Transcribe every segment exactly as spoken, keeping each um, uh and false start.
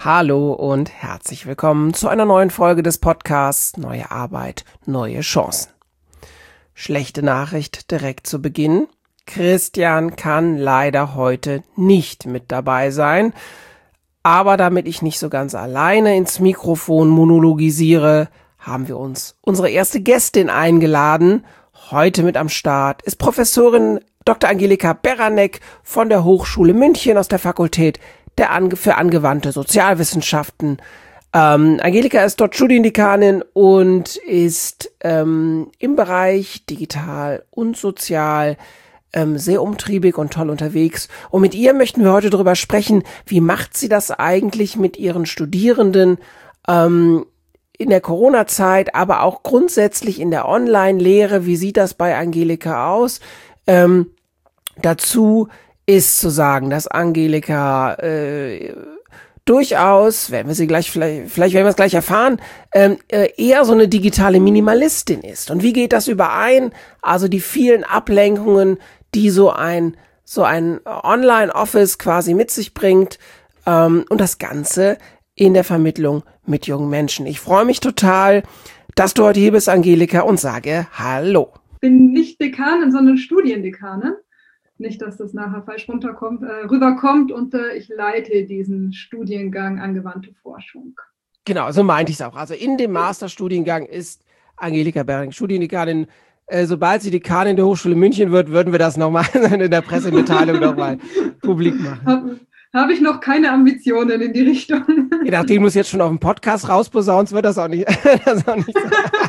Hallo und herzlich willkommen zu einer neuen Folge des Podcasts Neue Arbeit, neue Chancen. Schlechte Nachricht direkt zu Beginn. Christian kann leider heute nicht mit dabei sein. Aber damit ich nicht so ganz alleine ins Mikrofon monologisiere, haben wir uns unsere erste Gästin eingeladen. Heute mit am Start ist Professorin Doktor Angelika Beranek von der Hochschule München aus der Fakultät der Ange- für angewandte Sozialwissenschaften. Ähm, Angelika ist dort Studiendekanin und ist ähm, im Bereich digital und sozial ähm, sehr umtriebig und toll unterwegs. Und mit ihr möchten wir heute darüber sprechen, wie macht sie das eigentlich mit ihren Studierenden ähm, in der Corona-Zeit, aber auch grundsätzlich in der Online-Lehre. Wie sieht das bei Angelika aus? Ähm, dazu ist zu sagen, dass Angelika äh, durchaus, werden wir sie gleich, vielleicht, vielleicht werden wir es gleich erfahren, ähm, äh, eher so eine digitale Minimalistin ist. Und wie geht das überein? Also die vielen Ablenkungen, die so ein so ein Online-Office quasi mit sich bringt, ähm, und das Ganze in der Vermittlung mit jungen Menschen. Ich freue mich total, dass du heute hier bist, Angelika, und sage Hallo. Ich bin nicht Dekanin, sondern Studiendekanin. Nicht, dass das nachher falsch runterkommt, äh, rüberkommt und äh, ich leite diesen Studiengang Angewandte Forschung. Genau, so meinte ich es auch. Also in dem Masterstudiengang ist Angelika Beranek Studiendekanin. Äh, sobald sie Dekanin der Hochschule München wird, würden wir das nochmal in der Pressemitteilung nochmal publik machen. Habe hab ich noch keine Ambitionen in die Richtung. Je nachdem du es jetzt schon auf dem Podcast rausposaunst, wird das auch nicht, das auch nicht so.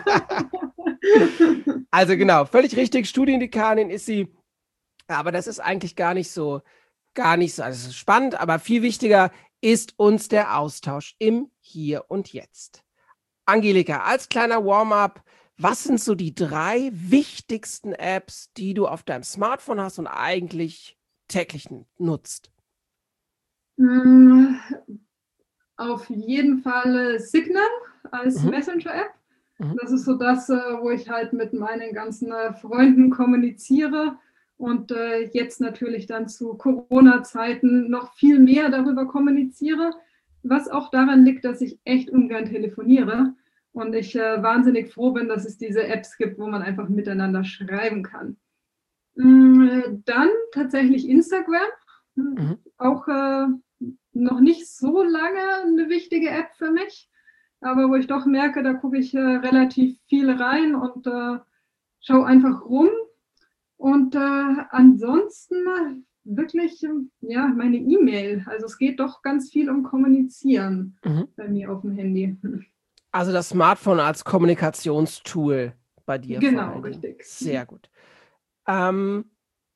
Also genau, völlig richtig, Studiendekanin ist sie. Aber das ist eigentlich gar nicht so, gar nicht so, also es ist spannend, aber viel wichtiger ist uns der Austausch im Hier und Jetzt. Angelika, als kleiner Warm-up, was sind so die drei wichtigsten Apps, die du auf deinem Smartphone hast und eigentlich täglich nutzt? Auf jeden Fall Signal als mhm. Messenger-App. Mhm. Das ist so das, wo ich halt mit meinen ganzen Freunden kommuniziere. Und äh, jetzt natürlich dann zu Corona-Zeiten noch viel mehr darüber kommuniziere, was auch daran liegt, dass ich echt ungern telefoniere und ich äh, wahnsinnig froh bin, dass es diese Apps gibt, wo man einfach miteinander schreiben kann. Ähm, dann tatsächlich Instagram, mhm. auch äh, noch nicht so lange eine wichtige App für mich, aber wo ich doch merke, da gucke ich äh, relativ viel rein und äh, schaue einfach rum. Und äh, ansonsten wirklich, ja, meine E-Mail. Also es geht doch ganz viel um Kommunizieren mhm. bei mir auf dem Handy. Also das Smartphone als Kommunikationstool bei dir. Genau, richtig. Sehr gut. Ähm,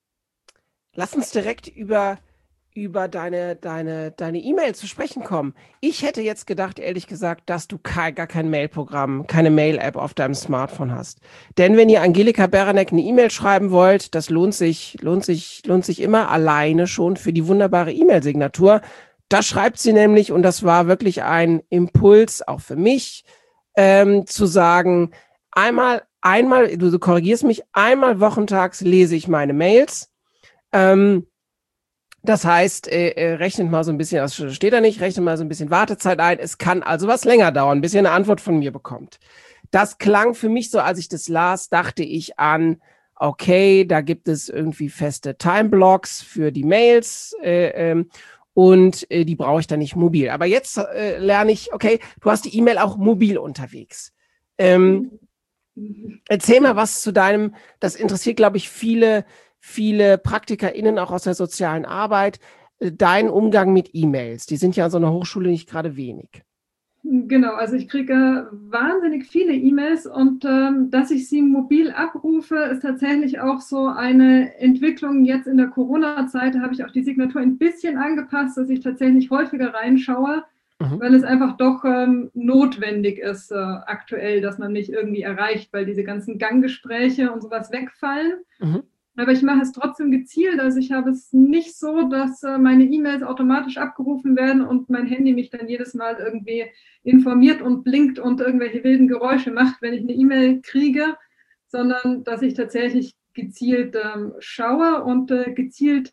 lass uns direkt über, über deine, deine, deine E-Mail zu sprechen kommen. Ich hätte jetzt gedacht, ehrlich gesagt, dass du kein, gar kein Mail-Programm, keine Mail-App auf deinem Smartphone hast. Denn wenn ihr Angelika Beranek eine E-Mail schreiben wollt, das lohnt sich, lohnt sich, lohnt sich immer alleine schon für die wunderbare E-Mail-Signatur. Da schreibt sie nämlich, und das war wirklich ein Impuls, auch für mich, ähm, zu sagen, einmal, einmal, du, du korrigierst mich, einmal wochentags lese ich meine Mails. Ähm, Das heißt, äh, rechnet mal so ein bisschen, das steht da nicht, rechnet mal so ein bisschen Wartezeit ein. Es kann also was länger dauern, bis ihr eine Antwort von mir bekommt. Das klang für mich so, als ich das las, dachte ich an, okay, da gibt es irgendwie feste Timeblocks für die Mails äh, ähm, und äh, die brauche ich dann nicht mobil. Aber jetzt äh, lerne ich, okay, du hast die E-Mail auch mobil unterwegs. Ähm, erzähl mal was zu deinem, das interessiert, glaube ich, viele viele PraktikerInnen auch aus der sozialen Arbeit, dein Umgang mit E-Mails. Die sind ja an so einer Hochschule nicht gerade wenig. Genau, also ich kriege wahnsinnig viele E-Mails und ähm, dass ich sie mobil abrufe, ist tatsächlich auch so eine Entwicklung. Jetzt in der Corona-Zeit habe ich auch die Signatur ein bisschen angepasst, dass ich tatsächlich häufiger reinschaue, mhm. weil es einfach doch ähm, notwendig ist äh, aktuell, dass man mich irgendwie erreicht, weil diese ganzen Ganggespräche und sowas wegfallen. Mhm. Aber ich mache es trotzdem gezielt. Also ich habe es nicht so, dass äh, meine E-Mails automatisch abgerufen werden und mein Handy mich dann jedes Mal irgendwie informiert und blinkt und irgendwelche wilden Geräusche macht, wenn ich eine E-Mail kriege, sondern dass ich tatsächlich gezielt ähm, schaue und äh, gezielt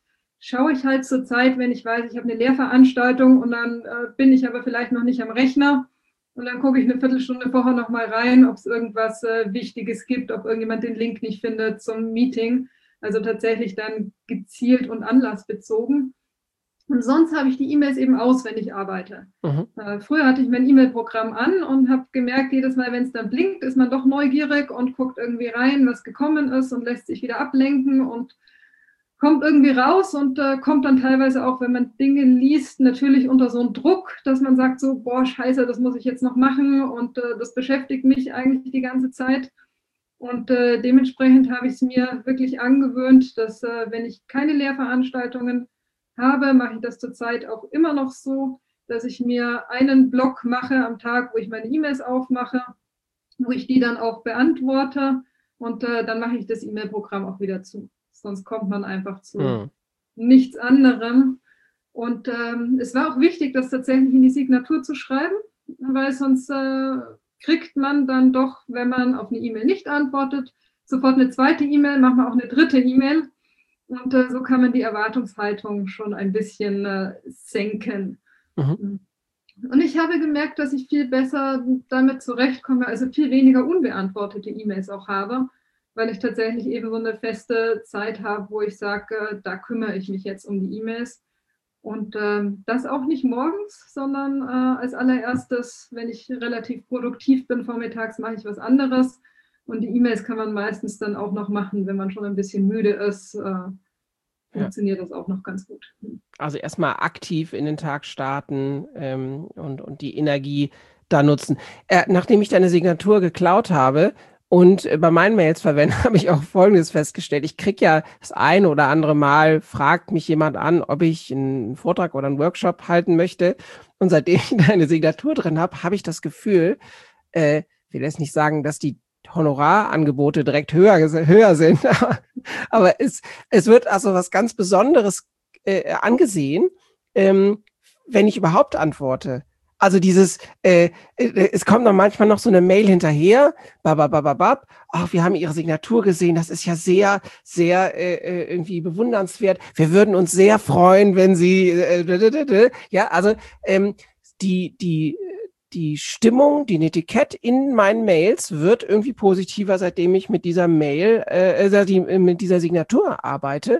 schaue ich halt zur Zeit, wenn ich weiß, ich habe eine Lehrveranstaltung und dann äh, bin ich aber vielleicht noch nicht am Rechner und dann gucke ich eine Viertelstunde vorher noch mal rein, ob es irgendwas äh, Wichtiges gibt, ob irgendjemand den Link nicht findet zum Meeting. Also tatsächlich dann gezielt und anlassbezogen. Und sonst habe ich die E-Mails eben aus, wenn ich arbeite. Mhm. Äh, früher hatte ich mein E-Mail-Programm an und habe gemerkt, jedes Mal, wenn es dann blinkt, ist man doch neugierig und guckt irgendwie rein, was gekommen ist und lässt sich wieder ablenken und kommt irgendwie raus und äh, kommt dann teilweise auch, wenn man Dinge liest, natürlich unter so einen Druck, dass man sagt so, boah, scheiße, das muss ich jetzt noch machen und äh, das beschäftigt mich eigentlich die ganze Zeit. Und äh, dementsprechend habe ich es mir wirklich angewöhnt, dass äh, wenn ich keine Lehrveranstaltungen habe, mache ich das zurzeit auch immer noch so, dass ich mir einen Block mache am Tag, wo ich meine E-Mails aufmache, wo ich die dann auch beantworte und äh, dann mache ich das E-Mail-Programm auch wieder zu. Sonst kommt man einfach zu hm. nichts anderem. Und ähm, es war auch wichtig, das tatsächlich in die Signatur zu schreiben, weil sonst äh, kriegt man dann doch, wenn man auf eine E-Mail nicht antwortet, sofort eine zweite E-Mail, manchmal auch eine dritte E-Mail. Und äh, so kann man die Erwartungshaltung schon ein bisschen äh, senken. Mhm. Und ich habe gemerkt, dass ich viel besser damit zurechtkomme, also viel weniger unbeantwortete E-Mails auch habe, weil ich tatsächlich eben so eine feste Zeit habe, wo ich sage, da kümmere ich mich jetzt um die E-Mails. Und äh, das auch nicht morgens, sondern äh, als allererstes, wenn ich relativ produktiv bin vormittags, mache ich was anderes. Und die E-Mails kann man meistens dann auch noch machen, wenn man schon ein bisschen müde ist. Äh, funktioniert ja. das auch noch ganz gut. Also erstmal aktiv in den Tag starten ähm, und, und die Energie da nutzen. Äh, nachdem ich deine Signatur geklaut habe und bei meinen Mails verwende, habe ich auch Folgendes festgestellt. Ich kriege ja das eine oder andere Mal, fragt mich jemand an, ob ich einen Vortrag oder einen Workshop halten möchte. Und seitdem ich deine Signatur drin habe, habe ich das Gefühl, äh, ich will jetzt nicht sagen, dass die Honorarangebote direkt höher, höher sind, aber, aber es, es wird also was ganz Besonderes äh, angesehen, ähm, wenn ich überhaupt antworte. Also dieses, äh, äh, es kommt dann manchmal noch so eine Mail hinterher, bababababab, ach, wir haben Ihre Signatur gesehen, das ist ja sehr, sehr äh, irgendwie bewundernswert. Wir würden uns sehr freuen, wenn Sie, äh, ja, also ähm, die, die, die Stimmung, die Etikett in meinen Mails wird irgendwie positiver, seitdem ich mit dieser Mail, äh, mit dieser Signatur arbeite,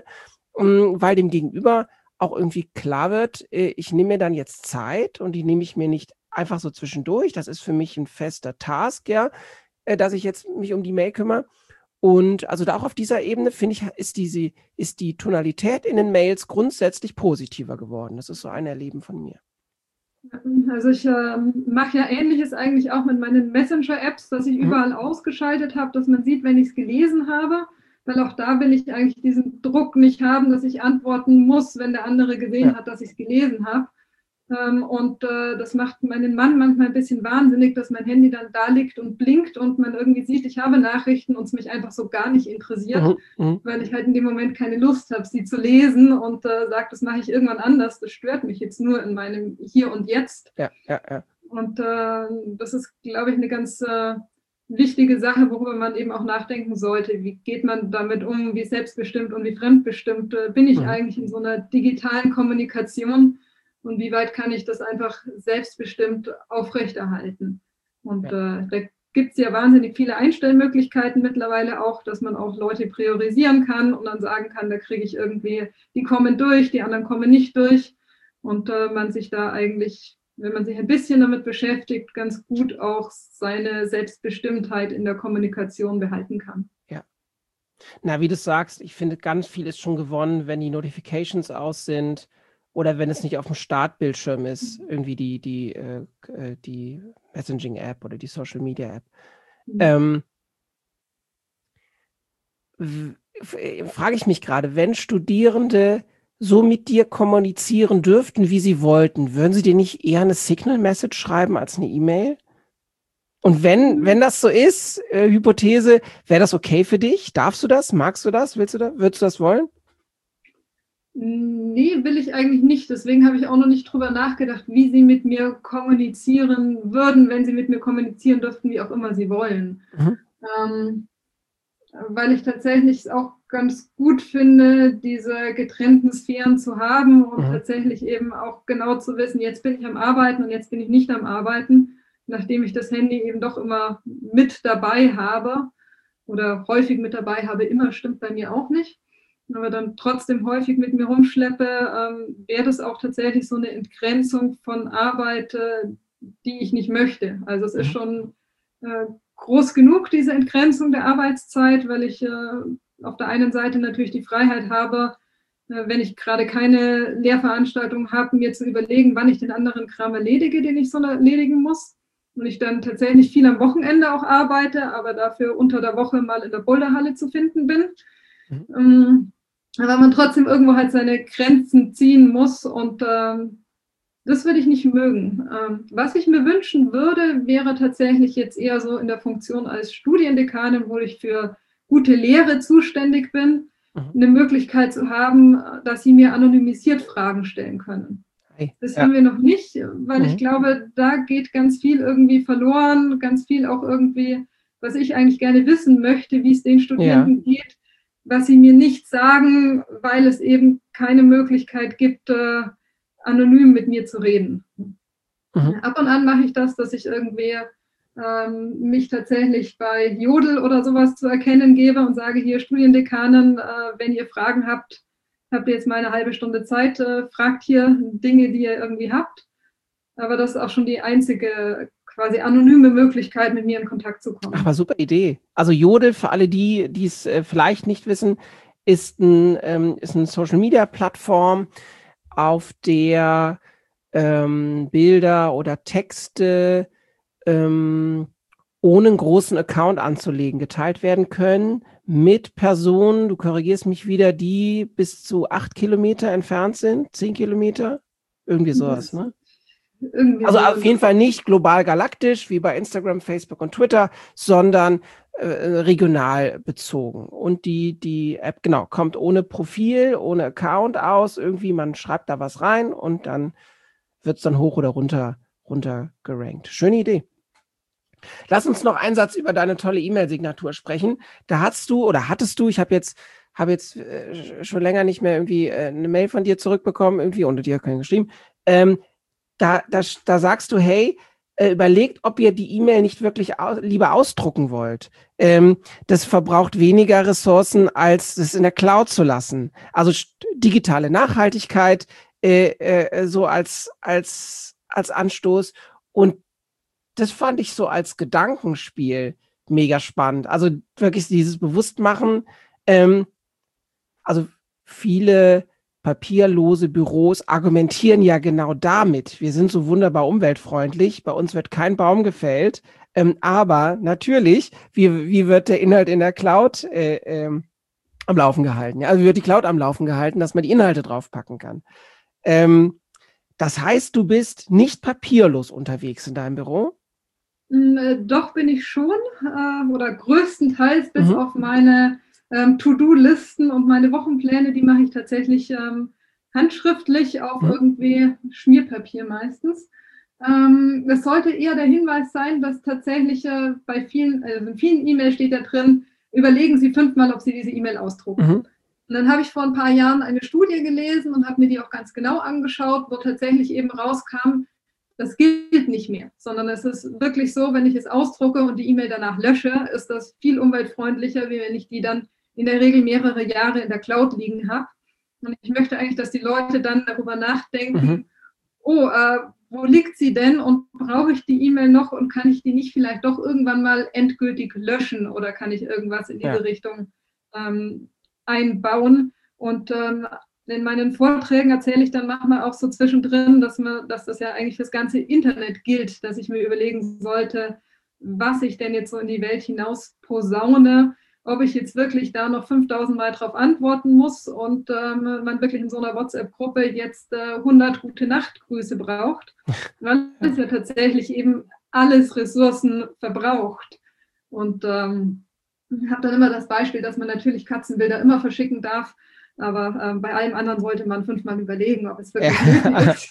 weil dem Gegenüber auch irgendwie klar wird, ich nehme mir dann jetzt Zeit und die nehme ich mir nicht einfach so zwischendurch. Das ist für mich ein fester Task, ja, dass ich jetzt mich um die Mail kümmere. Und also da auch auf dieser Ebene, finde ich, ist diese, ist die Tonalität in den Mails grundsätzlich positiver geworden. Das ist so ein Erleben von mir. Also ich äh, mache ja Ähnliches eigentlich auch mit meinen Messenger-Apps, dass ich mhm. überall ausgeschaltet habe, dass man sieht, wenn ich es gelesen habe, weil auch da will ich eigentlich diesen Druck nicht haben, dass ich antworten muss, wenn der andere gesehen ja. hat, dass ich es gelesen habe. Ähm, und äh, das macht meinen Mann manchmal ein bisschen wahnsinnig, dass mein Handy dann da liegt und blinkt und man irgendwie sieht, ich habe Nachrichten und es mich einfach so gar nicht interessiert, mhm. weil ich halt in dem Moment keine Lust habe, sie zu lesen und äh, sage, das mache ich irgendwann anders, das stört mich jetzt nur in meinem Hier und Jetzt. Ja, ja, ja. Und äh, das ist, glaube ich, eine ganz äh, wichtige Sache, worüber man eben auch nachdenken sollte. Wie geht man damit um, wie selbstbestimmt und wie fremdbestimmt äh, bin ich mhm. eigentlich in so einer digitalen Kommunikation? Und wie weit kann ich das einfach selbstbestimmt aufrechterhalten? Und ja. äh, da gibt es ja wahnsinnig viele Einstellmöglichkeiten mittlerweile auch, dass man auch Leute priorisieren kann und dann sagen kann, da kriege ich irgendwie, die kommen durch, die anderen kommen nicht durch. Und äh, man sich da eigentlich, wenn man sich ein bisschen damit beschäftigt, ganz gut auch seine Selbstbestimmtheit in der Kommunikation behalten kann. Ja. Na, wie du sagst, ich finde, ganz viel ist schon gewonnen, wenn die Notifications aus sind. Oder wenn es nicht auf dem Startbildschirm ist, irgendwie die, die, äh, die Messaging-App oder die Social-Media-App. Mhm. Ähm, frage ich mich gerade, wenn Studierende so mit dir kommunizieren dürften, wie sie wollten, würden sie dir nicht eher eine Signal-Message schreiben als eine E-Mail? Und wenn, wenn das so ist, äh, Hypothese, wäre das okay für dich? Darfst du das? Magst du das? Willst du das? Würdest du das wollen? Nee, will ich eigentlich nicht. Deswegen habe ich auch noch nicht drüber nachgedacht, wie sie mit mir kommunizieren würden, wenn sie mit mir kommunizieren dürften, wie auch immer sie wollen. Mhm. Ähm, weil ich tatsächlich auch ganz gut finde, diese getrennten Sphären zu haben und Mhm. tatsächlich eben auch genau zu wissen, jetzt bin ich am Arbeiten und jetzt bin ich nicht am Arbeiten, nachdem ich das Handy eben doch immer mit dabei habe oder häufig mit dabei habe, immer stimmt bei mir auch nicht, aber dann trotzdem häufig mit mir rumschleppe, ähm, wäre das auch tatsächlich so eine Entgrenzung von Arbeit, äh, die ich nicht möchte. Also es ist Mhm. schon äh, groß genug, diese Entgrenzung der Arbeitszeit, weil ich äh, auf der einen Seite natürlich die Freiheit habe, äh, wenn ich gerade keine Lehrveranstaltung habe, mir zu überlegen, wann ich den anderen Kram erledige, den ich so erledigen muss. Und ich dann tatsächlich viel am Wochenende auch arbeite, aber dafür unter der Woche mal in der Boulderhalle zu finden bin. Mhm. Ähm, aber man trotzdem irgendwo halt seine Grenzen ziehen muss und ähm, das würde ich nicht mögen. Ähm, was ich mir wünschen würde, wäre tatsächlich jetzt eher so in der Funktion als Studiendekanin, wo ich für gute Lehre zuständig bin, Mhm. eine Möglichkeit zu haben, dass sie mir anonymisiert Fragen stellen können. Hey. Das Ja. haben wir noch nicht, weil Mhm. ich glaube, da geht ganz viel irgendwie verloren, ganz viel auch irgendwie, was ich eigentlich gerne wissen möchte, wie es den Studierenden Ja. geht, was sie mir nicht sagen, weil es eben keine Möglichkeit gibt, äh, anonym mit mir zu reden. Mhm. Ab und an mache ich das, dass ich irgendwie ähm, mich tatsächlich bei Jodel oder sowas zu erkennen gebe und sage, hier Studiendekanen, äh, wenn ihr Fragen habt, habt ihr jetzt mal eine halbe Stunde Zeit, äh, fragt hier Dinge, die ihr irgendwie habt. Aber das ist auch schon die einzige quasi anonyme Möglichkeit, mit mir in Kontakt zu kommen. Ach, aber super Idee. Also Jodel, für alle die, die es äh, vielleicht nicht wissen, ist, ein, ähm, ist eine Social-Media-Plattform, auf der ähm, Bilder oder Texte ähm, ohne einen großen Account anzulegen geteilt werden können mit Personen, du korrigierst mich wieder, die bis zu acht Kilometer entfernt sind, zehn Kilometer, irgendwie sowas, ne? Irgendwie Also so. auf jeden Fall nicht global galaktisch wie bei Instagram, Facebook und Twitter, sondern äh, regional bezogen. Und die, die App, genau, kommt ohne Profil, ohne Account aus. Irgendwie, man schreibt da was rein und dann wird es dann hoch oder runter, runter gerankt. Schöne Idee. Lass uns noch einen Satz über deine tolle E-Mail-Signatur sprechen. Da hast du oder hattest du, ich habe jetzt, habe jetzt äh, schon länger nicht mehr irgendwie äh, eine Mail von dir zurückbekommen, irgendwie unter dir keinen geschrieben. Ähm, Da, da, da sagst du, hey, äh, überlegt, ob ihr die E-Mail nicht wirklich au lieber ausdrucken wollt. Ähm, das verbraucht weniger Ressourcen, als es in der Cloud zu lassen. Also digitale Nachhaltigkeit äh, äh, so als, als, als Anstoß. Und das fand ich so als Gedankenspiel mega spannend. Also wirklich dieses Bewusstmachen. Ähm, also viele papierlose Büros argumentieren ja genau damit. Wir sind so wunderbar umweltfreundlich, bei uns wird kein Baum gefällt. Ähm, aber natürlich, wie, wie wird der Inhalt in der Cloud äh, ähm, am Laufen gehalten? Ja? Also wie wird die Cloud am Laufen gehalten, dass man die Inhalte draufpacken kann? Ähm, das heißt, du bist nicht papierlos unterwegs in deinem Büro? Äh, doch bin ich schon, äh, oder größtenteils bis Mhm. auf meine ähm, To-Do-Listen und meine Wochenpläne, die mache ich tatsächlich ähm, handschriftlich auf Mhm. irgendwie Schmierpapier meistens. Ähm, das sollte eher der Hinweis sein, dass tatsächlich äh, bei vielen, also in vielen E-Mails steht da drin, überlegen Sie fünfmal, ob Sie diese E-Mail ausdrucken. Mhm. Und dann habe ich vor ein paar Jahren eine Studie gelesen und habe mir die auch ganz genau angeschaut, wo tatsächlich eben rauskam, das gilt nicht mehr, sondern es ist wirklich so, wenn ich es ausdrucke und die E-Mail danach lösche, ist das viel umweltfreundlicher, wie wenn ich die dann in der Regel mehrere Jahre in der Cloud liegen habe. Und ich möchte eigentlich, dass die Leute dann darüber nachdenken, Mhm. oh, äh, wo liegt sie denn und brauche ich die E-Mail noch und kann ich die nicht vielleicht doch irgendwann mal endgültig löschen oder kann ich irgendwas in diese Ja. Richtung ähm, einbauen? Und ähm, in meinen Vorträgen erzähle ich dann manchmal auch so zwischendrin, dass, man, dass das ja eigentlich das ganze Internet gilt, dass ich mir überlegen sollte, was ich denn jetzt so in die Welt hinaus posaune, ob ich jetzt wirklich da noch fünftausend Mal drauf antworten muss und ähm, man wirklich in so einer WhatsApp-Gruppe jetzt äh, hundert Gute-Nacht-Grüße braucht, weil es ja tatsächlich eben alles Ressourcen verbraucht. Und ähm, ich habe dann immer das Beispiel, dass man natürlich Katzenbilder immer verschicken darf, aber ähm, bei allem anderen sollte man fünfmal überlegen, ob es wirklich Ja. nötig ist.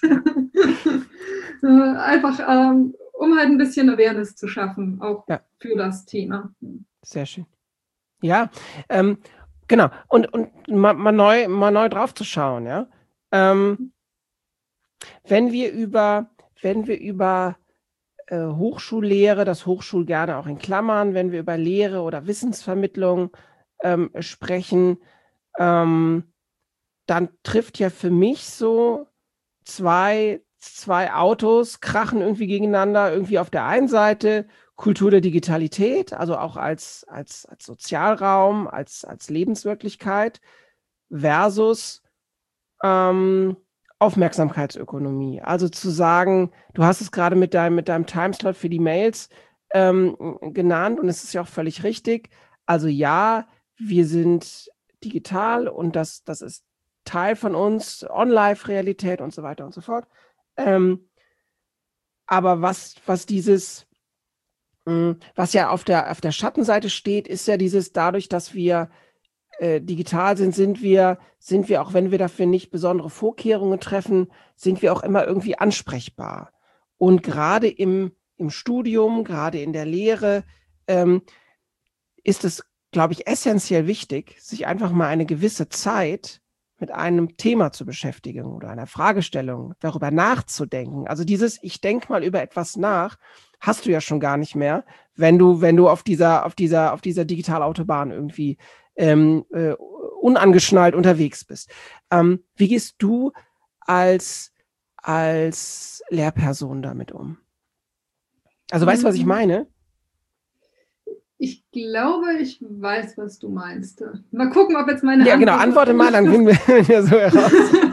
Einfach, ähm, um halt ein bisschen Awareness zu schaffen, auch Ja. für das Thema. Sehr schön. Ja, ähm, Genau. Und, und mal, mal, neu, mal neu drauf zu schauen, ja. Ähm, wenn wir über, wenn wir über äh, Hochschullehre, das Hochschul gerne auch in Klammern, wenn wir über Lehre oder Wissensvermittlung ähm, sprechen, ähm, dann trifft ja für mich so zwei, zwei Autos, krachen irgendwie gegeneinander, irgendwie auf der einen Seite Kultur der Digitalität, also auch als, als, als Sozialraum, als, als Lebenswirklichkeit versus ähm, Aufmerksamkeitsökonomie. Also zu sagen, du hast es gerade mit deinem, mit deinem Timeslot für die Mails ähm, genannt und es ist ja auch völlig richtig. Also ja, wir sind digital und das, das ist Teil von uns, On-Live-Realität und so weiter und so fort. Ähm, aber was, was dieses, mh, was ja auf der, auf der Schattenseite steht, ist ja dieses dadurch, dass wir äh, digital sind, sind wir, sind wir, auch wenn wir dafür nicht besondere Vorkehrungen treffen, sind wir auch immer irgendwie ansprechbar. Und gerade im, im Studium, gerade in der Lehre, ähm, ist es, glaube ich, essentiell wichtig, sich einfach mal eine gewisse Zeit mit einem Thema zu beschäftigen oder einer Fragestellung, darüber nachzudenken. Also dieses, ich denke mal über etwas nach, hast du ja schon gar nicht mehr, wenn du, wenn du auf dieser, auf dieser, auf dieser Digitalautobahn irgendwie ähm, äh, unangeschnallt unterwegs bist. Ähm, wie gehst du als, als Lehrperson damit um? Also weißt du, was ich meine? Ich glaube, ich weiß, was du meinst. Mal gucken, ob jetzt meine Ja, genau, Antwort antworte mal, dann finden wir ja so heraus.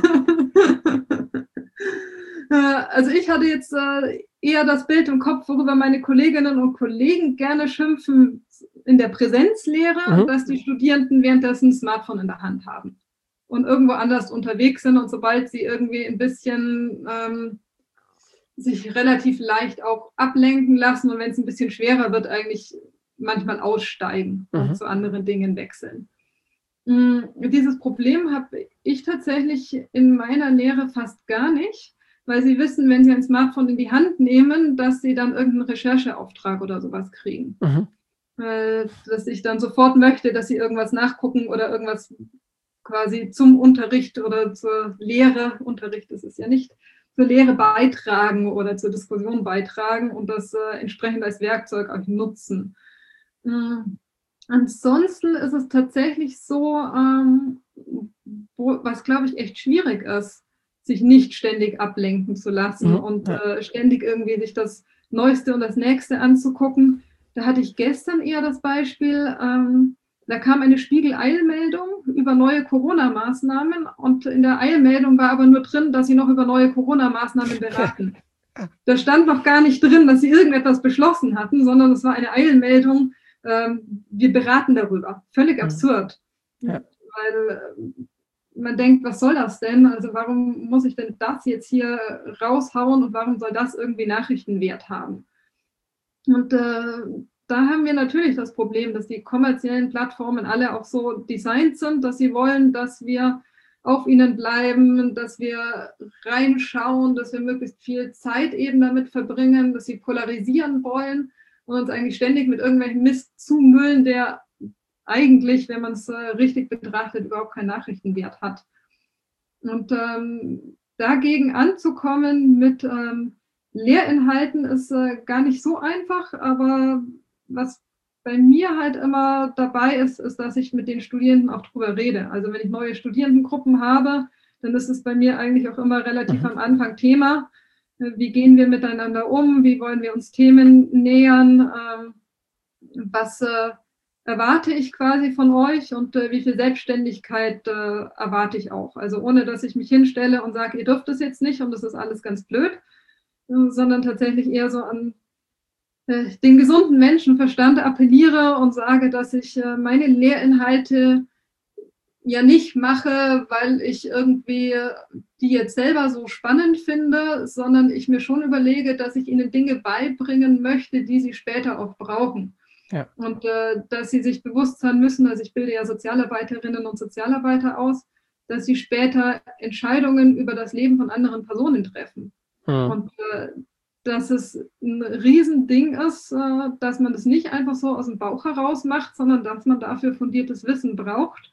Also ich hatte jetzt eher das Bild im Kopf, worüber meine Kolleginnen und Kollegen gerne schimpfen in der Präsenzlehre, mhm. dass die Studierenden währenddessen ein Smartphone in der Hand haben und irgendwo anders unterwegs sind und sobald sie irgendwie ein bisschen ähm, sich relativ leicht auch ablenken lassen und wenn es ein bisschen schwerer wird, eigentlich manchmal aussteigen und mhm. zu anderen Dingen wechseln. Dieses Problem habe ich tatsächlich in meiner Lehre fast gar nicht, weil sie wissen, wenn sie ein Smartphone in die Hand nehmen, dass sie dann irgendeinen Rechercheauftrag oder sowas kriegen. Mhm. Dass ich dann sofort möchte, dass sie irgendwas nachgucken oder irgendwas quasi zum Unterricht oder zur Lehre, Unterricht ist es ja nicht, zur Lehre beitragen oder zur Diskussion beitragen und das äh, entsprechend als Werkzeug auch nutzen. Mhm. Ansonsten ist es tatsächlich so, ähm, wo, was glaube ich echt schwierig ist, sich nicht ständig ablenken zu lassen mhm. und äh, ständig irgendwie sich das Neueste und das Nächste anzugucken. Da hatte ich gestern eher das Beispiel, ähm, da kam eine Spiegel-Eilmeldung über neue Corona-Maßnahmen und in der Eilmeldung war aber nur drin, dass sie noch über neue Corona-Maßnahmen beraten. Da stand noch gar nicht drin, dass sie irgendetwas beschlossen hatten, sondern es war eine Eilmeldung, ähm, wir beraten darüber. Völlig absurd. Ja. Weil äh, man denkt, was soll das denn? Also warum muss ich denn das jetzt hier raushauen und warum soll das irgendwie Nachrichtenwert haben? Und äh, da haben wir natürlich das Problem, dass die kommerziellen Plattformen alle auch so designt sind, dass sie wollen, dass wir auf ihnen bleiben, dass wir reinschauen, dass wir möglichst viel Zeit eben damit verbringen, dass sie polarisieren wollen und uns eigentlich ständig mit irgendwelchen Mist zumüllen, der eigentlich, wenn man es äh, richtig betrachtet, überhaupt keinen Nachrichtenwert hat. Und ähm, dagegen anzukommen mit ähm, Lehrinhalten ist äh, gar nicht so einfach, aber was bei mir halt immer dabei ist, ist, dass ich mit den Studierenden auch drüber rede. Also wenn ich neue Studierendengruppen habe, dann ist es bei mir eigentlich auch immer relativ mhm. am Anfang Thema. Wie gehen wir miteinander um? Wie wollen wir uns Themen nähern? Ähm, was äh, erwarte ich quasi von euch und äh, wie viel Selbstständigkeit äh, erwarte ich auch? Also ohne, dass ich mich hinstelle und sage, ihr dürft es jetzt nicht und das ist alles ganz blöd, äh, sondern tatsächlich eher so an äh, den gesunden Menschenverstand appelliere und sage, dass ich äh, meine Lehrinhalte ja nicht mache, weil ich irgendwie die jetzt selber so spannend finde, sondern ich mir schon überlege, dass ich ihnen Dinge beibringen möchte, die sie später auch brauchen. Ja. Und äh, dass sie sich bewusst sein müssen, also ich bilde ja Sozialarbeiterinnen und Sozialarbeiter aus, dass sie später Entscheidungen über das Leben von anderen Personen treffen. Hm. Und äh, dass es ein Riesending ist, äh, dass man das nicht einfach so aus dem Bauch heraus macht, sondern dass man dafür fundiertes Wissen braucht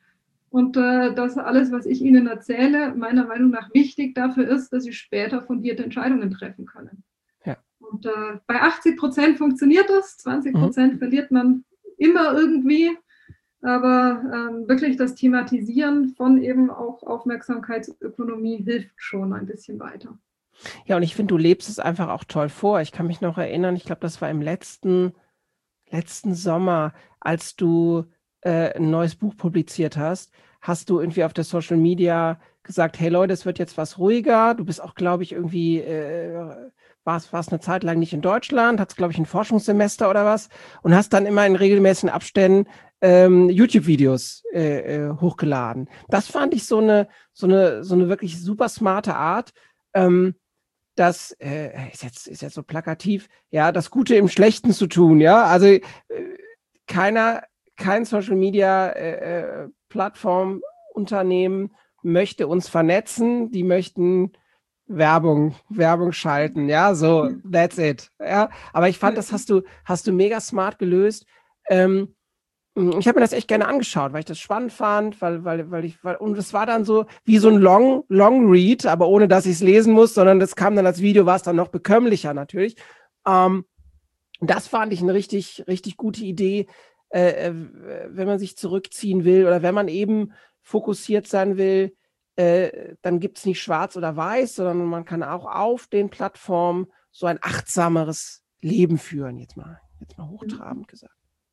Und äh, dass alles, was ich Ihnen erzähle, meiner Meinung nach wichtig dafür ist, dass Sie später fundierte Entscheidungen treffen können. Ja. Und äh, bei achtzig Prozent funktioniert das, zwanzig Prozent mhm. verliert man immer irgendwie. Aber ähm, wirklich das Thematisieren von eben auch Aufmerksamkeitsökonomie hilft schon ein bisschen weiter. Ja, und ich finde, du lebst es einfach auch toll vor. Ich kann mich noch erinnern, ich glaube, das war im letzten, letzten Sommer, als du äh, ein neues Buch publiziert hast, hast du irgendwie auf der Social Media gesagt, hey Leute, es wird jetzt was ruhiger. Du bist auch, glaube ich, irgendwie, äh, warst, warst eine Zeit lang nicht in Deutschland, hattest, glaube ich, ein Forschungssemester oder was und hast dann immer in regelmäßigen Abständen ähm, YouTube-Videos äh, äh, hochgeladen. Das fand ich so eine, so eine, so eine wirklich super smarte Art, ähm, das äh, ist, jetzt, ist jetzt so plakativ, ja, das Gute im Schlechten zu tun, ja. Also äh, keiner, kein Social Media äh, äh, Plattform, Unternehmen möchte uns vernetzen, die möchten Werbung, Werbung schalten, ja, so, that's it. Ja, aber ich fand, das hast du, hast du mega smart gelöst. Ähm, ich habe mir das echt gerne angeschaut, weil ich das spannend fand, weil, weil, weil ich, weil, und es war dann so wie so ein Long, Long Read, aber ohne, dass ich es lesen muss, sondern das kam dann als Video, war es dann noch bekömmlicher natürlich. Ähm, das fand ich eine richtig, richtig gute Idee, äh, wenn man sich zurückziehen will oder wenn man eben fokussiert sein will, äh, dann gibt es nicht schwarz oder weiß, sondern man kann auch auf den Plattformen so ein achtsameres Leben führen, jetzt mal, jetzt mal hochtrabend gesagt.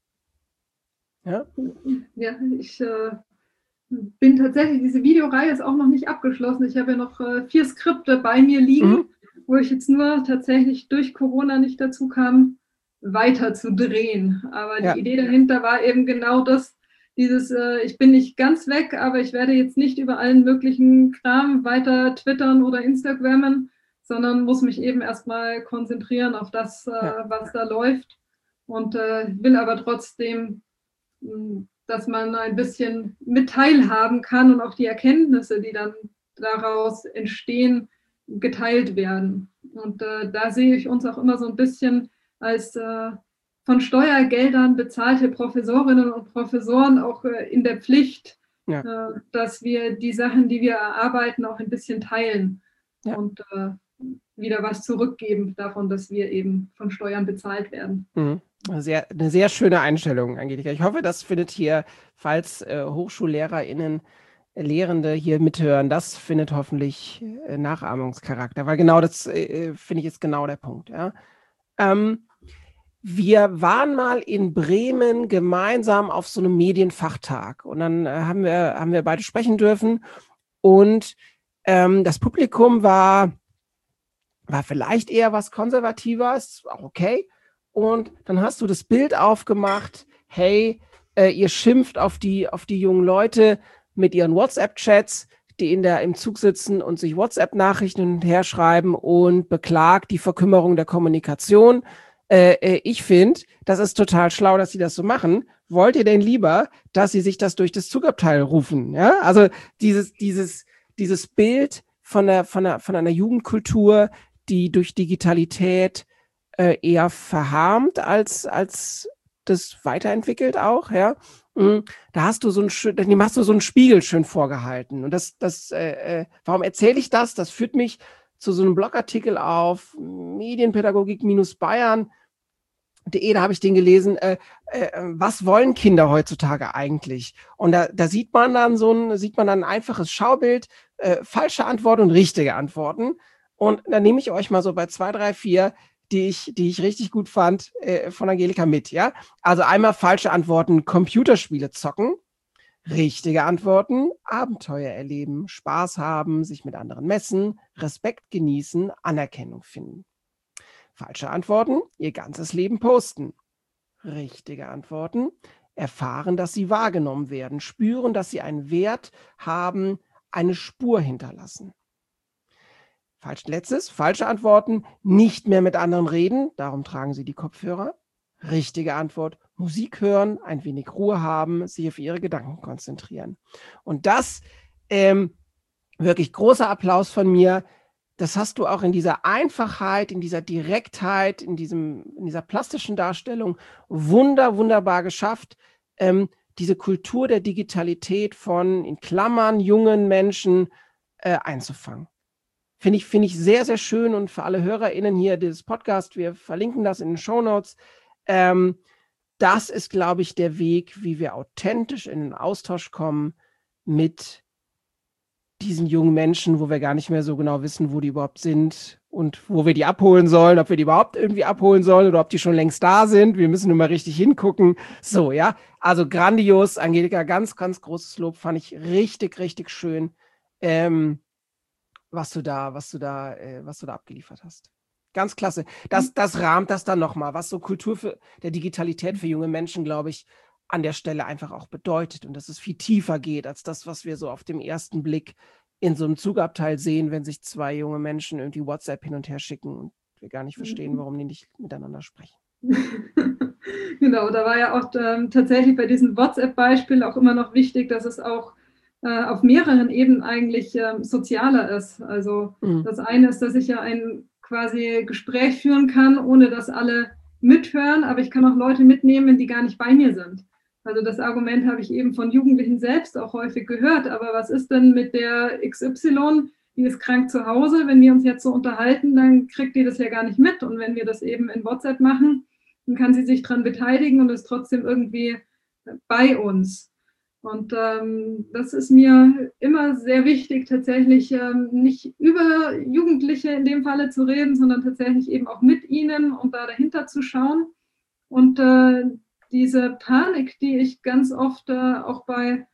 Ja, ja ich äh, bin tatsächlich, diese Videoreihe ist auch noch nicht abgeschlossen. Ich habe ja noch äh, vier Skripte bei mir liegen, mhm. wo ich jetzt nur tatsächlich durch Corona nicht dazu kam, weiter zu drehen. Aber ja. die Idee dahinter war eben genau das, dieses, äh, ich bin nicht ganz weg, aber ich werde jetzt nicht über allen möglichen Kram weiter twittern oder Instagrammen, sondern muss mich eben erstmal konzentrieren auf das, äh, ja. was da läuft. Und äh, will aber trotzdem, dass man ein bisschen mit teilhaben kann und auch die Erkenntnisse, die dann daraus entstehen, geteilt werden. Und äh, da sehe ich uns auch immer so ein bisschen als äh, von Steuergeldern bezahlte Professorinnen und Professoren auch äh, in der Pflicht, ja. äh, dass wir die Sachen, die wir erarbeiten, auch ein bisschen teilen ja. und äh, wieder was zurückgeben davon, dass wir eben von Steuern bezahlt werden. Mhm. Sehr, eine sehr schöne Einstellung, Angelika. Ich hoffe, das findet hier, falls äh, HochschullehrerInnen, äh, Lehrende hier mithören, das findet hoffentlich äh, Nachahmungscharakter, weil genau das, äh, finde ich, ist genau der Punkt. Ja? Ähm, wir waren mal in Bremen gemeinsam auf so einem Medienfachtag und dann äh, haben wir, haben wir beide sprechen dürfen und ähm, das Publikum war, war vielleicht eher was konservativer, ist auch okay. Und dann hast du das Bild aufgemacht, hey, äh, ihr schimpft auf die, auf die jungen Leute mit ihren WhatsApp-Chats, die in der, im Zug sitzen und sich WhatsApp-Nachrichten hin und her schreiben und beklagt die Verkümmerung der Kommunikation. Äh, äh, ich finde, das ist total schlau, dass sie das so machen. Wollt ihr denn lieber, dass sie sich das durch das Zugabteil rufen? Ja, also dieses, dieses, dieses Bild von der, von der, von einer Jugendkultur, die durch Digitalität eher verharmt als, als das weiterentwickelt auch, ja. Da hast du so ein schön, dem hast du so einen Spiegel schön vorgehalten. Und das, das, äh, warum erzähle ich das? Das führt mich zu so einem Blogartikel auf medienpädagogik-bayern punkt de, da habe ich den gelesen, äh, äh, was wollen Kinder heutzutage eigentlich? Und da, da sieht man dann so ein, sieht man dann ein einfaches Schaubild, äh, falsche Antworten und richtige Antworten. Und dann nehme ich euch mal so bei zwei, drei, vier die ich, die ich richtig gut fand, äh, von Angelika mit, ja. Also einmal falsche Antworten, Computerspiele zocken. Richtige Antworten, Abenteuer erleben, Spaß haben, sich mit anderen messen, Respekt genießen, Anerkennung finden. Falsche Antworten, ihr ganzes Leben posten. Richtige Antworten, erfahren, dass sie wahrgenommen werden, spüren, dass sie einen Wert haben, eine Spur hinterlassen. Falsch, letztes, falsche Antworten, nicht mehr mit anderen reden, darum tragen sie die Kopfhörer. Richtige Antwort, Musik hören, ein wenig Ruhe haben, sich auf ihre Gedanken konzentrieren. Und das, ähm, wirklich großer Applaus von mir, das hast du auch in dieser Einfachheit, in dieser Direktheit, in, diesem, in dieser plastischen Darstellung wunder, wunderbar geschafft. Ähm, diese Kultur der Digitalität von, in Klammern, jungen Menschen äh, einzufangen. Finde ich, finde ich sehr, sehr schön und für alle HörerInnen hier dieses Podcast, wir verlinken das in den Shownotes. Ähm, das ist, glaube ich, der Weg, wie wir authentisch in den Austausch kommen mit diesen jungen Menschen, wo wir gar nicht mehr so genau wissen, wo die überhaupt sind und wo wir die abholen sollen, ob wir die überhaupt irgendwie abholen sollen oder ob die schon längst da sind. Wir müssen nur mal richtig hingucken. So, ja, also grandios, Angelika, ganz, ganz großes Lob, fand ich richtig, richtig schön, ähm, was du da, was du da, äh, was du da abgeliefert hast. Ganz klasse. Das, das rahmt das dann nochmal, was so Kultur für, der Digitalität für junge Menschen, glaube ich, an der Stelle einfach auch bedeutet und dass es viel tiefer geht als das, was wir so auf dem ersten Blick in so einem Zugabteil sehen, wenn sich zwei junge Menschen irgendwie WhatsApp hin und her schicken und wir gar nicht verstehen, warum die nicht miteinander sprechen. Genau, da war ja auch ähm, tatsächlich bei diesem WhatsApp-Beispiel auch immer noch wichtig, dass es auch äh, auf mehreren Ebenen eigentlich ähm, sozialer ist. Also mhm. das eine ist, dass ich ja ein quasi Gespräch führen kann, ohne dass alle mithören, aber ich kann auch Leute mitnehmen, die gar nicht bei mir sind. Also das Argument habe ich eben von Jugendlichen selbst auch häufig gehört, aber was ist denn mit der X Y, die ist krank zu Hause, wenn wir uns jetzt so unterhalten, dann kriegt die das ja gar nicht mit und wenn wir das eben in WhatsApp machen, dann kann sie sich daran beteiligen und ist trotzdem irgendwie bei uns. Und ähm, das ist mir immer sehr wichtig, tatsächlich ähm, nicht über Jugendliche in dem Falle zu reden, sondern tatsächlich eben auch mit ihnen und da dahinter zu schauen. Und äh, diese Panik, die ich ganz oft äh, auch bei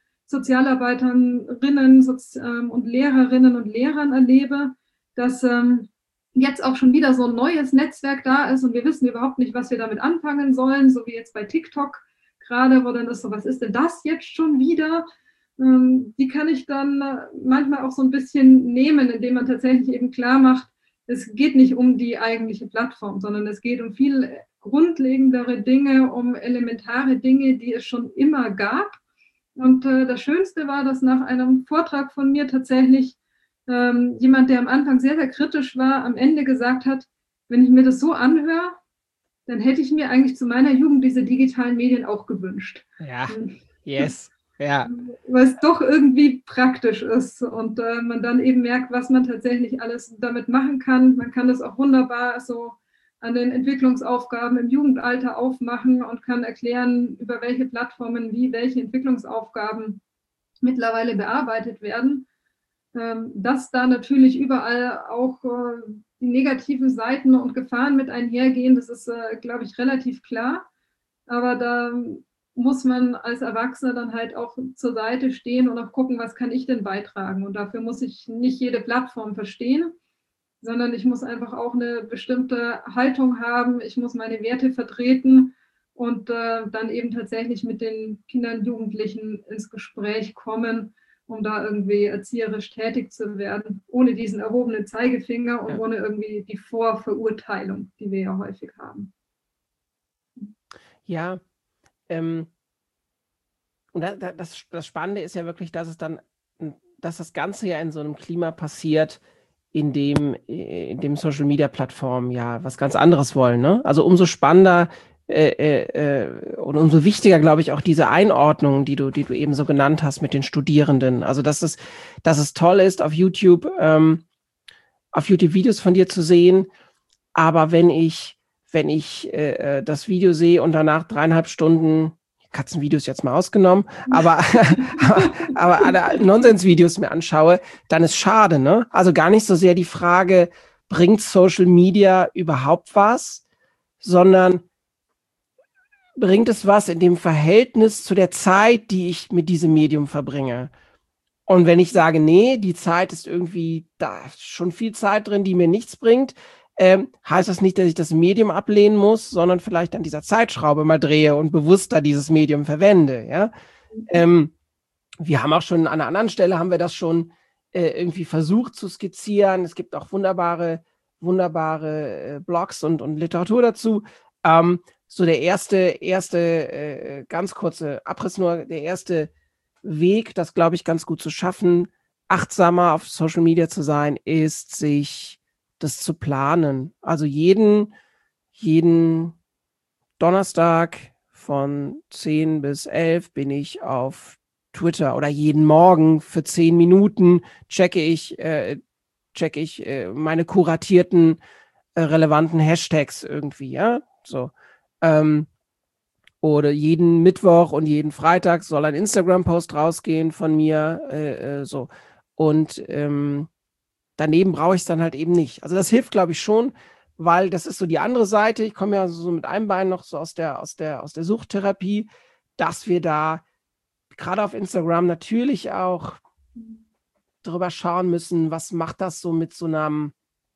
Sozialarbeiterinnen Sozi- ähm, und Lehrerinnen und Lehrern erlebe, dass ähm, jetzt auch schon wieder so ein neues Netzwerk da ist und wir wissen überhaupt nicht, was wir damit anfangen sollen, so wie jetzt bei TikTok gerade, wo dann ist so, was ist denn das jetzt schon wieder? Ähm, die kann ich dann äh, manchmal auch so ein bisschen nehmen, indem man tatsächlich eben klar macht, es geht nicht um die eigentliche Plattform, sondern es geht um viel grundlegendere Dinge, um elementare Dinge, die es schon immer gab. Und äh, das Schönste war, dass nach einem Vortrag von mir tatsächlich ähm, jemand, der am Anfang sehr, sehr kritisch war, am Ende gesagt hat, wenn ich mir das so anhöre, dann hätte ich mir eigentlich zu meiner Jugend diese digitalen Medien auch gewünscht. Ja, yes, ja. Weil es doch irgendwie praktisch ist und äh, man dann eben merkt, was man tatsächlich alles damit machen kann. Man kann das auch wunderbar so an den Entwicklungsaufgaben im Jugendalter aufmachen und kann erklären, über welche Plattformen wie welche Entwicklungsaufgaben mittlerweile bearbeitet werden. Ähm, dass da natürlich überall auch äh, die negativen Seiten und Gefahren mit einhergehen, das ist, äh, glaube ich, relativ klar. Aber da muss man als Erwachsener dann halt auch zur Seite stehen und auch gucken, was kann ich denn beitragen. Und dafür muss ich nicht jede Plattform verstehen, sondern ich muss einfach auch eine bestimmte Haltung haben. Ich muss meine Werte vertreten und äh, dann eben tatsächlich mit den Kindern und Jugendlichen ins Gespräch kommen, um da irgendwie erzieherisch tätig zu werden, ohne diesen erhobenen Zeigefinger und ja. ohne irgendwie die Vorverurteilung, die wir ja häufig haben. Ja, ähm, und da, da, das, das Spannende ist ja wirklich, dass es dann, dass das Ganze ja in so einem Klima passiert, in dem, in dem Social-Media-Plattformen ja was ganz anderes wollen, ne? Also umso spannender äh, äh, und umso wichtiger, glaube ich, auch diese Einordnung, die du, die du eben so genannt hast mit den Studierenden. Also dass es, dass es toll ist, auf YouTube, ähm, auf YouTube Videos von dir zu sehen, aber wenn ich, wenn ich äh, das Video sehe und danach dreieinhalb Stunden Katzenvideos jetzt mal ausgenommen, aber, aber, aber alle Nonsensvideos mir anschaue, dann ist schade, ne? Also gar nicht so sehr die Frage, bringt Social Media überhaupt was, sondern bringt es was in dem Verhältnis zu der Zeit, die ich mit diesem Medium verbringe. Und wenn ich sage, nee, die Zeit ist irgendwie, da ist schon viel Zeit drin, die mir nichts bringt, Ähm, heißt das nicht, dass ich das Medium ablehnen muss, sondern vielleicht an dieser Zeitschraube mal drehe und bewusster dieses Medium verwende. Ja? Mhm. Ähm, wir haben auch schon an einer anderen Stelle haben wir das schon äh, irgendwie versucht zu skizzieren. Es gibt auch wunderbare, wunderbare äh, Blogs und, und Literatur dazu. Ähm, so der erste, erste äh, ganz kurze Abriss nur, der erste Weg, das glaube ich ganz gut zu schaffen, achtsamer auf Social Media zu sein, ist sich das zu planen. Also jeden, jeden Donnerstag von zehn bis elf bin ich auf Twitter oder jeden Morgen für zehn Minuten checke ich, äh, checke ich äh, meine kuratierten äh, relevanten Hashtags irgendwie, ja, so. Ähm, oder jeden Mittwoch und jeden Freitag soll ein Instagram-Post rausgehen von mir, äh, äh, so. Und ähm, daneben brauche ich es dann halt eben nicht. Also das hilft, glaube ich, schon, weil das ist so die andere Seite. Ich komme ja so mit einem Bein noch so aus der, aus der, aus der Suchttherapie, dass wir da gerade auf Instagram natürlich auch drüber schauen müssen, was macht das so mit so einem,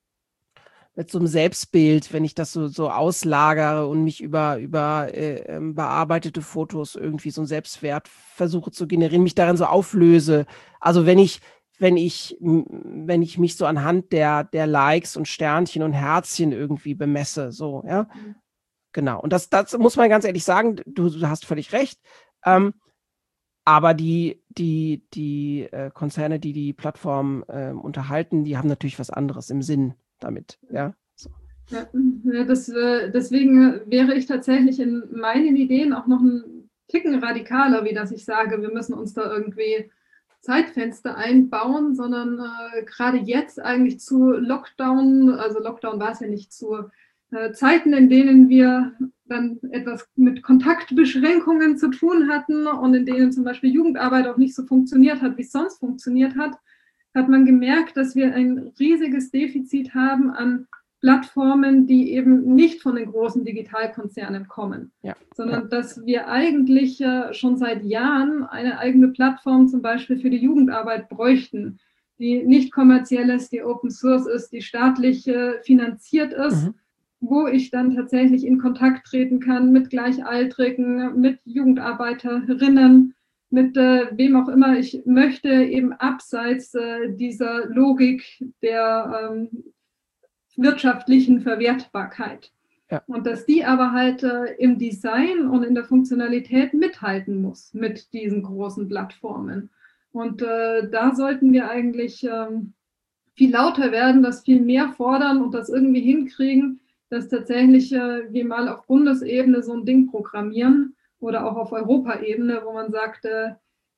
mit so einem Selbstbild, wenn ich das so, so auslagere und mich über, über äh, ähm, bearbeitete Fotos irgendwie so einen Selbstwert versuche zu generieren, mich darin so auflöse. Also wenn ich, wenn ich, wenn ich mich so anhand der, der Likes und Sternchen und Herzchen irgendwie bemesse, so, ja. Mhm. Genau. Und das, das muss man ganz ehrlich sagen, du, du hast völlig recht. Ähm, aber die, die, die äh, Konzerne, die die Plattform äh, unterhalten, die haben natürlich was anderes im Sinn damit, ja. So. Ja, das, deswegen wäre ich tatsächlich in meinen Ideen auch noch ein Ticken radikaler, wie dass ich sage, wir müssen uns da irgendwie Zeitfenster einbauen, sondern äh, gerade jetzt eigentlich zu Lockdown, also Lockdown war es ja nicht, zu äh, Zeiten, in denen wir dann etwas mit Kontaktbeschränkungen zu tun hatten und in denen zum Beispiel Jugendarbeit auch nicht so funktioniert hat, wie es sonst funktioniert hat, hat man gemerkt, dass wir ein riesiges Defizit haben an Plattformen, die eben nicht von den großen Digitalkonzernen kommen, ja, sondern ja. dass wir eigentlich äh, schon seit Jahren eine eigene Plattform zum Beispiel für die Jugendarbeit bräuchten, die nicht kommerziell ist, die Open Source ist, die staatlich äh, finanziert ist, mhm. wo ich dann tatsächlich in Kontakt treten kann mit Gleichaltrigen, mit Jugendarbeiterinnen, mit äh, wem auch immer ich möchte, eben abseits äh, dieser Logik der ähm, wirtschaftlichen Verwertbarkeit. Ja. Und dass die aber halt äh, im Design und in der Funktionalität mithalten muss mit diesen großen Plattformen. Und äh, da sollten wir eigentlich ähm, viel lauter werden, das viel mehr fordern und das irgendwie hinkriegen, dass tatsächlich äh, wir mal auf Bundesebene so ein Ding programmieren oder auch auf Europaebene, wo man sagt, äh,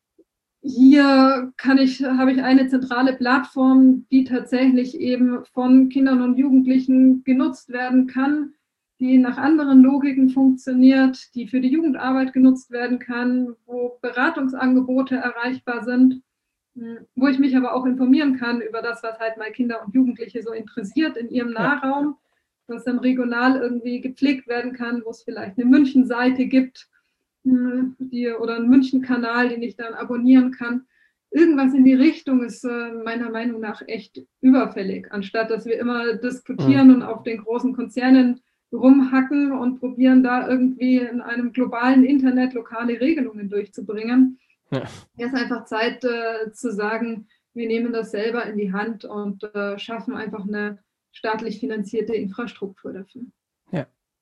hier kann ich, habe ich eine zentrale Plattform, die tatsächlich eben von Kindern und Jugendlichen genutzt werden kann, die nach anderen Logiken funktioniert, die für die Jugendarbeit genutzt werden kann, wo Beratungsangebote erreichbar sind, wo ich mich aber auch informieren kann über das, was halt mal Kinder und Jugendliche so interessiert in ihrem Nahraum, was dann regional irgendwie gepflegt werden kann, wo es vielleicht eine München-Seite gibt, die, oder einen München-Kanal, den ich dann abonnieren kann. Irgendwas in die Richtung ist äh, meiner Meinung nach echt überfällig, anstatt dass wir immer diskutieren mhm. und auf den großen Konzernen rumhacken und probieren, da irgendwie in einem globalen Internet lokale Regelungen durchzubringen. Ja. Es ist einfach Zeit äh, zu sagen, wir nehmen das selber in die Hand und äh, schaffen einfach eine staatlich finanzierte Infrastruktur dafür. Ja.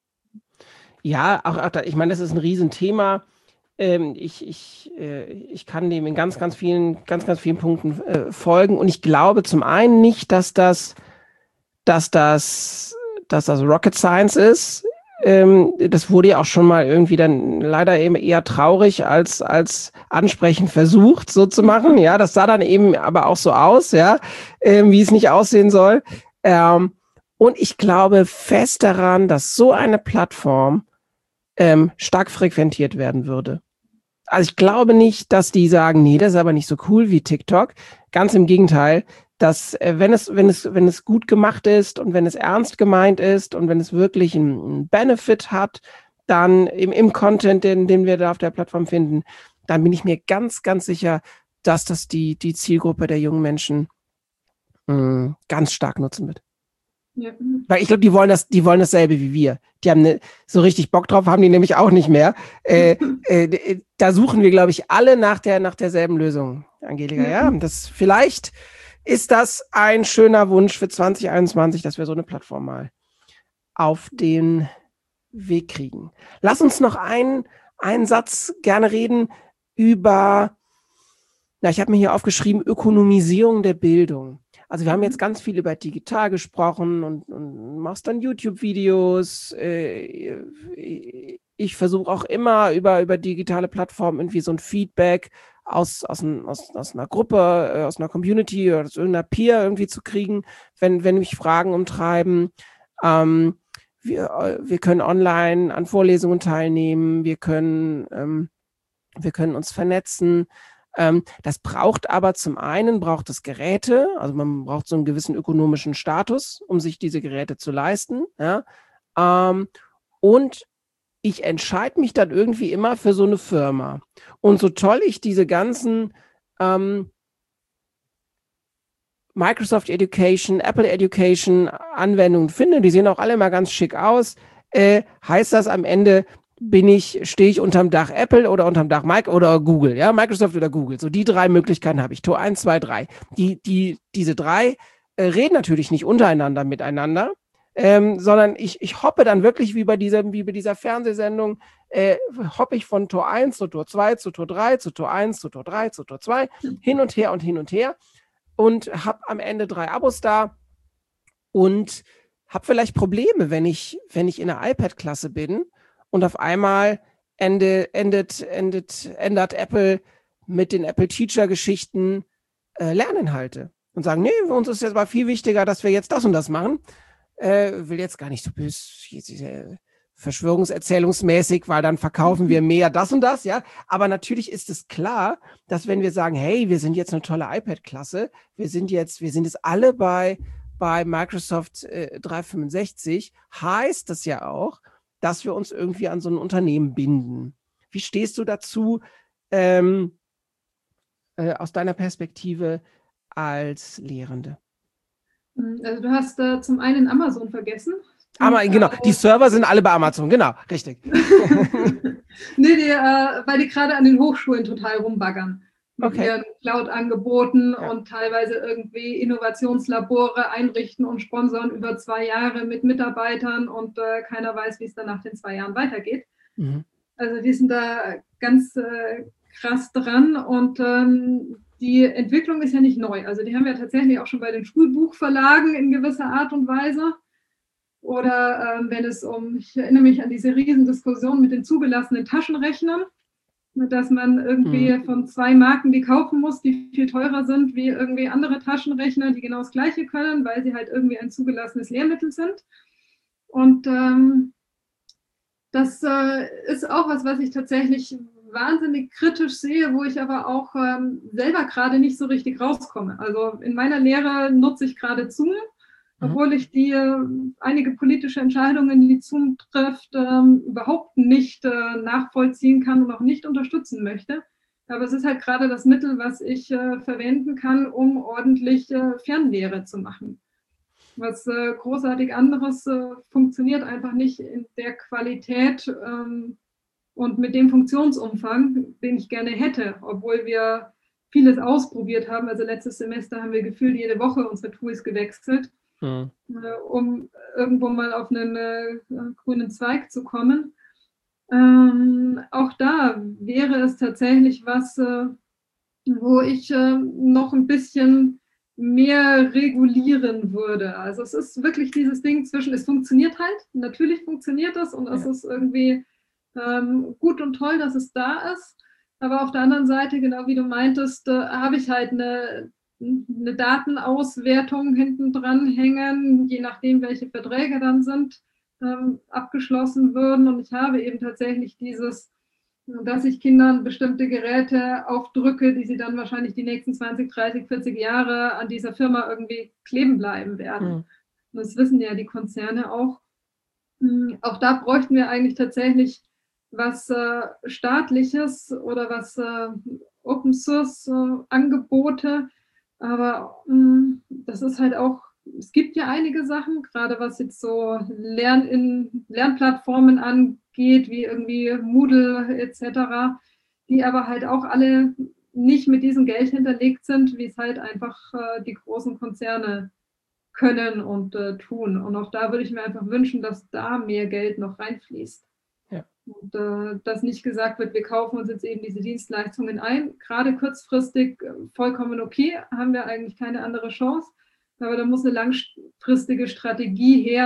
Ja, auch, auch da, ich meine, das ist ein Riesenthema. Ähm, ich, ich, äh, ich kann dem in ganz, ganz vielen, ganz, ganz vielen Punkten äh, folgen. Und ich glaube zum einen nicht, dass das, dass das, dass das Rocket Science ist. Ähm, das wurde ja auch schon mal irgendwie dann leider eben eher traurig als, als ansprechend versucht, so zu machen. Ja, das sah dann eben aber auch so aus, ja, ähm, wie es nicht aussehen soll. Ähm, und ich glaube fest daran, dass so eine Plattform Ähm, stark frequentiert werden würde. Also ich glaube nicht, dass die sagen, nee, das ist aber nicht so cool wie TikTok. Ganz im Gegenteil, dass äh, wenn es, wenn es, wenn es gut gemacht ist und wenn es ernst gemeint ist und wenn es wirklich einen Benefit hat, dann im, im Content, den, den wir da auf der Plattform finden, dann bin ich mir ganz, ganz sicher, dass das die, die Zielgruppe der jungen Menschen mh, ganz stark nutzen wird. Ja. Weil ich glaube, die wollen das, die wollen dasselbe wie wir. Die haben ne, so richtig Bock drauf, haben die nämlich auch nicht mehr. Äh, äh, da suchen wir, glaube ich, alle nach der, nach derselben Lösung, Angelika. Ja, ja? Das, vielleicht ist das ein schöner Wunsch für zwanzig einundzwanzig, dass wir so eine Plattform mal auf den Weg kriegen. Lass uns noch einen, einen Satz gerne reden über, na, ich habe mir hier aufgeschrieben, Ökonomisierung der Bildung. Also wir haben jetzt ganz viel über digital gesprochen und, und machst dann YouTube-Videos. Äh, ich versuche auch immer über, über digitale Plattformen irgendwie so ein Feedback aus, aus, ein, aus, aus einer Gruppe, äh, aus einer Community oder aus irgendeiner Peer irgendwie zu kriegen, wenn, wenn mich Fragen umtreiben. Ähm, wir, äh, wir können online an Vorlesungen teilnehmen, wir können, ähm, wir können uns vernetzen. Ähm, das braucht aber zum einen, braucht es Geräte, also man braucht so einen gewissen ökonomischen Status, um sich diese Geräte zu leisten. Ja? Ähm, und ich entscheide mich dann irgendwie immer für so eine Firma. Und so toll ich diese ganzen ähm, Microsoft Education, Apple Education Anwendungen finde, die sehen auch alle mal ganz schick aus, äh, heißt das am Ende, bin ich, stehe ich unterm Dach Apple oder unterm Dach Mike oder Google, ja, Microsoft oder Google. So die drei Möglichkeiten habe ich. Tor eins, zwei, drei. Die, die, diese drei äh, reden natürlich nicht untereinander miteinander, ähm, sondern ich, ich hoppe dann wirklich wie bei dieser, wie bei dieser Fernsehsendung, äh, hoppe ich von Tor eins zu Tor zwei, zu Tor drei, zu Tor eins, zu Tor drei, zu Tor zwei, hin und her und hin und her und habe am Ende drei Abos da und habe vielleicht Probleme, wenn ich, wenn ich in der iPad-Klasse bin und auf einmal ende, endet, endet, ändert Apple mit den Apple Teacher-Geschichten äh, Lerninhalte und sagen, nee, für uns ist jetzt mal viel wichtiger, dass wir jetzt das und das machen. Äh, will jetzt gar nicht so böse, verschwörungserzählungsmäßig, weil dann verkaufen wir mehr das und das, ja. Aber natürlich ist es klar, dass wenn wir sagen, hey, wir sind jetzt eine tolle iPad-Klasse, wir sind jetzt, wir sind jetzt alle bei, bei Microsoft äh, dreihundertfünfundsechzig, heißt das ja auch, dass wir uns irgendwie an so ein Unternehmen binden. Wie stehst du dazu, ähm, äh, aus deiner Perspektive als Lehrende? Also du hast äh, zum einen Amazon vergessen. Aber genau, die Server sind alle bei Amazon, genau, richtig. Nee, die, äh, weil die gerade an den Hochschulen total rumbaggern. Mit Okay. ihren Cloud-Angeboten Ja. und teilweise irgendwie Innovationslabore einrichten und sponsern über zwei Jahre mit Mitarbeitern und äh, keiner weiß, wie es dann nach den zwei Jahren weitergeht. Mhm. Also die sind da ganz äh, krass dran und ähm, die Entwicklung ist ja nicht neu. Also die haben wir tatsächlich auch schon bei den Schulbuchverlagen in gewisser Art und Weise. Oder ähm, wenn es um, ich erinnere mich an diese Riesendiskussion mit den zugelassenen Taschenrechnern, dass man irgendwie hm. von zwei Marken die kaufen muss, die viel teurer sind wie irgendwie andere Taschenrechner, die genau das Gleiche können, weil sie halt irgendwie ein zugelassenes Lehrmittel sind. Und ähm, das äh, ist auch was, was ich tatsächlich wahnsinnig kritisch sehe, wo ich aber auch ähm, selber gerade nicht so richtig rauskomme. Also in meiner Lehre nutze ich gerade Zoom, obwohl ich die äh, einige politische Entscheidungen, die Zoom trifft, ähm, überhaupt nicht äh, nachvollziehen kann und auch nicht unterstützen möchte. Aber es ist halt gerade das Mittel, was ich äh, verwenden kann, um ordentlich äh, Fernlehre zu machen. Was äh, großartig anderes äh, funktioniert einfach nicht in der Qualität ähm, und mit dem Funktionsumfang, den ich gerne hätte, obwohl wir vieles ausprobiert haben. Also letztes Semester haben wir gefühlt jede Woche unsere Tools gewechselt, mhm. äh, um irgendwo mal auf einen äh, grünen Zweig zu kommen. Ähm, auch da wäre es tatsächlich was, äh, wo ich äh, noch ein bisschen mehr regulieren würde. Also es ist wirklich dieses Ding zwischen, es funktioniert halt, natürlich funktioniert das und es ja. ist irgendwie ähm, gut und toll, dass es da ist. Aber auf der anderen Seite, genau wie du meintest, äh, habe ich halt eine, eine Datenauswertung hinten dran hängen, je nachdem, welche Verträge dann sind, ähm, abgeschlossen würden. Und ich habe eben tatsächlich dieses, dass ich Kindern bestimmte Geräte aufdrücke, die sie dann wahrscheinlich die nächsten zwanzig, dreißig, vierzig Jahre an dieser Firma irgendwie kleben bleiben werden. Mhm. Und das wissen ja die Konzerne auch. Auch da bräuchten wir eigentlich tatsächlich was äh, Staatliches oder was äh, Open Source äh, Angebote. Aber mh, das ist halt auch, es gibt ja einige Sachen, gerade was jetzt so Lern in Lernplattformen angeht, wie irgendwie Moodle et cetera, die aber halt auch alle nicht mit diesem Geld hinterlegt sind, wie es halt einfach äh, die großen Konzerne können und äh, tun. Und auch da würde ich mir einfach wünschen, dass da mehr Geld noch reinfließt. Ja. Und äh, dass nicht gesagt wird, wir kaufen uns jetzt eben diese Dienstleistungen ein. Gerade kurzfristig äh, vollkommen okay, haben wir eigentlich keine andere Chance. Aber da muss eine langfristige Strategie her,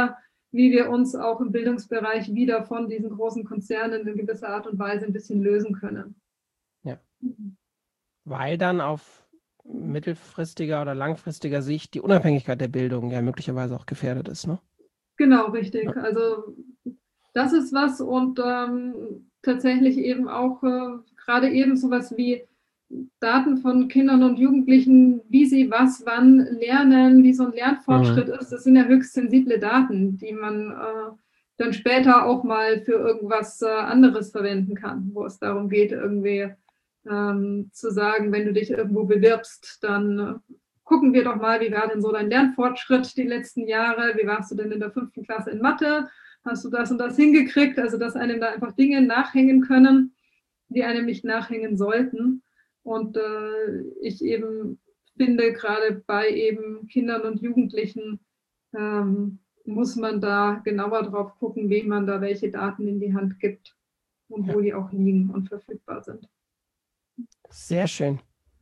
wie wir uns auch im Bildungsbereich wieder von diesen großen Konzernen in gewisser Art und Weise ein bisschen lösen können. Ja. Weil dann auf mittelfristiger oder langfristiger Sicht die Unabhängigkeit der Bildung ja möglicherweise auch gefährdet ist, ne? Genau, richtig. Ja. Also das ist was und ähm, tatsächlich eben auch äh, gerade eben sowas wie Daten von Kindern und Jugendlichen, wie sie was wann lernen, wie so ein Lernfortschritt mhm. ist. Das sind ja höchst sensible Daten, die man äh, dann später auch mal für irgendwas äh, anderes verwenden kann, wo es darum geht, irgendwie ähm, zu sagen, wenn du dich irgendwo bewirbst, dann äh, gucken wir doch mal, wie war denn so dein Lernfortschritt die letzten Jahre, wie warst du denn in der fünften Klasse in Mathe, hast du das und das hingekriegt, also dass einem da einfach Dinge nachhängen können, die einem nicht nachhängen sollten. Und äh, ich eben finde, gerade bei eben Kindern und Jugendlichen ähm, muss man da genauer drauf gucken, wem man da welche Daten in die Hand gibt und ja. wo die auch liegen und verfügbar sind. Sehr schön.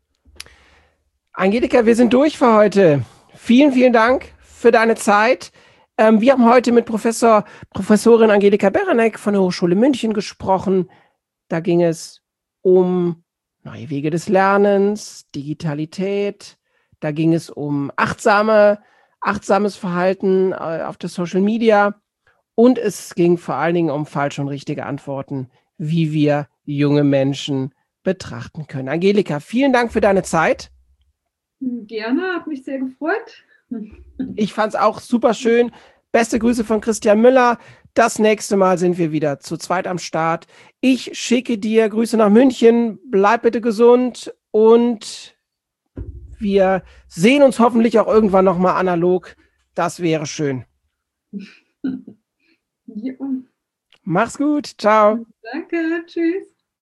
Angelika, wir sind durch für heute. Vielen, vielen Dank für deine Zeit. Ähm, wir haben heute mit Professor, Professorin Angelika Berenek von der Hochschule München gesprochen. Da ging es um neue Wege des Lernens, Digitalität. Da ging es um achtsame, achtsames Verhalten äh, auf der Social Media. Und es ging vor allen Dingen um falsche und richtige Antworten, wie wir junge Menschen betrachten können. Angelika, vielen Dank für deine Zeit. Gerne, hat mich sehr gefreut. Ich fand es auch super schön. Beste Grüße von Christian Müller. Das nächste Mal sind wir wieder zu zweit am Start. Ich schicke dir Grüße nach München. Bleib bitte gesund und wir sehen uns hoffentlich auch irgendwann nochmal analog. Das wäre schön. Ja. Mach's gut. Ciao. Danke. Tschüss.